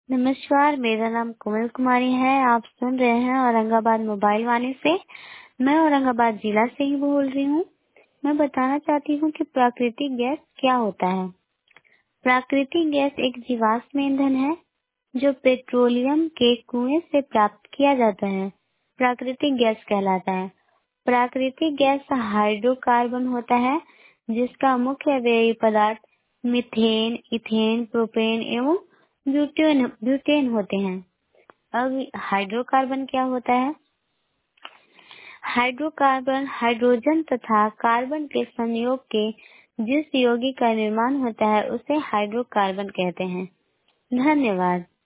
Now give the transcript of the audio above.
नमस्कार, मेरा नाम कोमल कुमारी है। आप सुन रहे हैं औरंगाबाद मोबाइल वाणी से। मैं औरंगाबाद जिला से ही बोल रही हूँ। मैं बताना चाहती हूँ कि प्राकृतिक गैस क्या होता है। प्राकृतिक गैस एक जीवाश्म ईंधन है जो पेट्रोलियम के कुएं से प्राप्त किया जाता है। प्राकृतिक गैस कहलाता है। प्राकृतिक गैस हाइड्रोकार्बन होता है जिसका मुख्य अवयवी पदार्थ मीथेन, इथेन, प्रोपेन एवं ब्यूटेन होते हैं। अब हाइड्रोकार्बन क्या होता है? हाइड्रोकार्बन हाइड्रोजन तथा कार्बन के संयोग के जिस यौगिक का निर्माण होता है उसे हाइड्रोकार्बन कहते हैं। धन्यवाद।